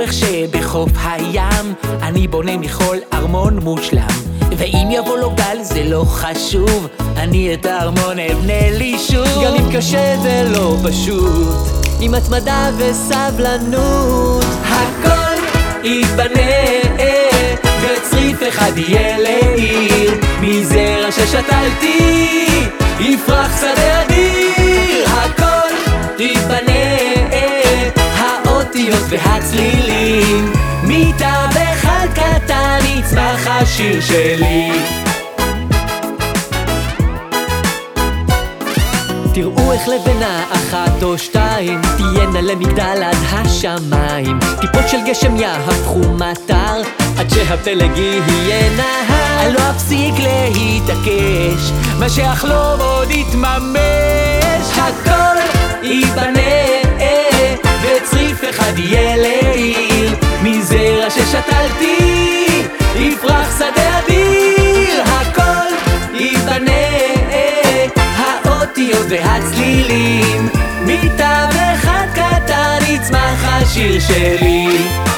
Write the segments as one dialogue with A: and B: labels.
A: איך שבחוף הים אני בונה מכל ארמון מושלם, ואם יבוא לו גל זה לא חשוב, אני את הארמון אבנה לי שוב.
B: גם אם קשה זה לא פשוט, עם התמדה וסבלנות
A: הכל ייבנה וצריף אחד יהיה לעיר, מזרע ששתלתי יפרח שדה אדיר. הכל ייבנה, האותיות והצלילים, מתווך על קטן יצמח השיר שלי.
B: תראו איך לבנה אחת או שתיים תהיינה למגדל עד השמיים, טיפות של גשם יהפכו מטר עד שהפלג יהיה נהר.
A: אני לא אפסיק להתעקש, מה שאחלום עוד יתממש. הכל ייבנה וצריף אחד יהיה לעיר, מזרע ששתלתי יפרח שדה אדיר. הכל ייבנה, האותיות והצלילים, מתווך אחד קטן יצמח השיר שלי.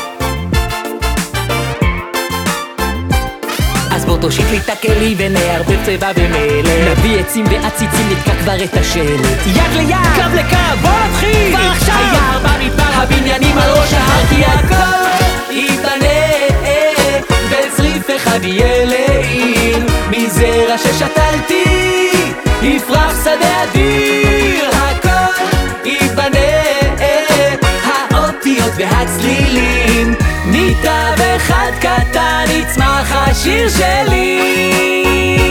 A: אז בוא תושיט לי את הכלי ונערבב צבע ומלך,
B: נביא עצים ועציצים, נתקע כבר את השלט,
A: יד ליד,
B: קו לקו, בוא נתחיל
A: כבר עכשיו. היער במדבר, הבניינים על ראש ההר, כי הכל ייבנה וצריף אחד יהיה לעיר, מזרע ששתלתי יפרח שדה אדיר. הכל ייבנה, האותיות והצלילים, מתווך אחד קטן יצמח השיר שלי.